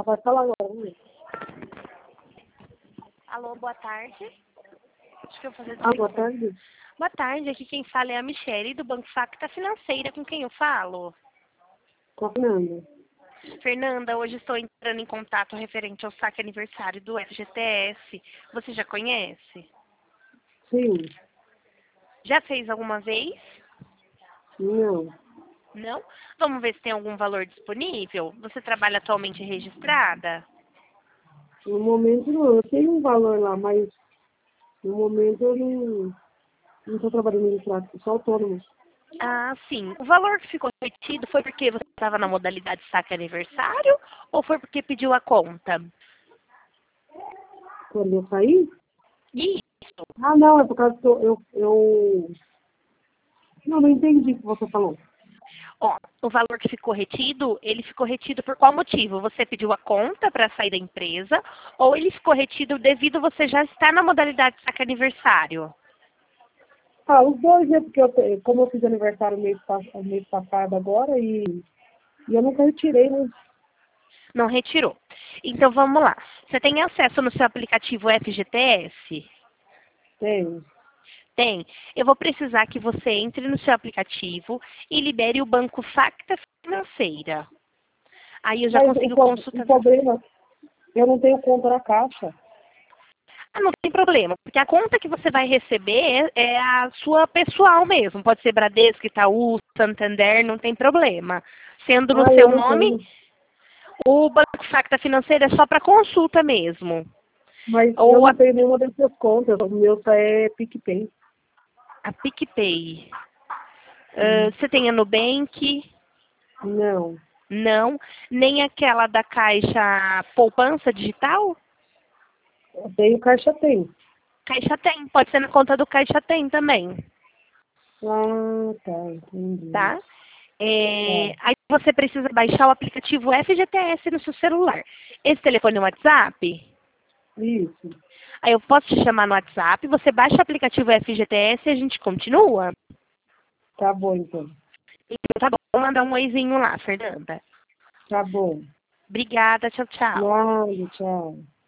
Ela vai falar agora, né? Alô, boa tarde. Acho que eu vou fazer Boa tarde. Boa tarde, aqui quem fala é a Michele, do Banco Facta Financeira, com quem eu falo. Com a Fernanda. Fernanda, hoje estou entrando em contato referente ao saque aniversário do FGTS. Você já conhece? Sim. Já fez alguma vez? Não. Não? Vamos ver se tem algum valor disponível. Você trabalha atualmente registrada? No momento não. Eu tenho um valor lá, mas no momento eu não estou trabalhando registrado, sou autônomo. Ah, sim. O valor que ficou retido foi porque você estava na modalidade saque aniversário ou foi porque pediu a conta? Quando eu saí? Isso. Ah, não, é por causa que eu... Não entendi o que você falou. Ó, o valor que ficou retido, ele ficou retido por qual motivo? Você pediu a conta para sair da empresa ou ele ficou retido devido você já estar na modalidade saque aniversário? Ah, os dois, né? Porque como eu fiz aniversário mês passado agora e eu nunca retirei, né? Não retirou. Então vamos lá. Você tem acesso no seu aplicativo FGTS? Tenho. Tem. Eu vou precisar que você entre no seu aplicativo e libere o banco Facta Financeira. Aí eu já Mas consigo o consultar. problema, eu não tenho conta na Caixa. Ah, não tem problema, porque a conta que você vai receber é a sua pessoal mesmo. Pode ser Bradesco, Itaú, Santander, não tem problema. Sendo no Ah, eu seu não nome, tenho. o Banco Facta Financeira é só para consulta mesmo. Mas eu Ou não tenho nenhuma dessas contas. O meu só é PicPay. a PicPay. Hum. Você tem a Nubank? Não. Não. Nem aquela da Caixa Poupança Digital? Eu tenho Caixa Tem. Caixa tem. Pode ser na conta do Caixa tem também, Ah, tá. Entendi. tá? Tá. Aí você precisa baixar o aplicativo FGTS no seu celular. Esse telefone é o WhatsApp? Isso. Aí eu posso te chamar no WhatsApp, você baixa o aplicativo FGTS e a gente continua? Tá bom, então. Então tá bom, vou mandar um oizinho lá, Fernanda. Tá bom. Obrigada, tchau, tchau. Nada, tchau.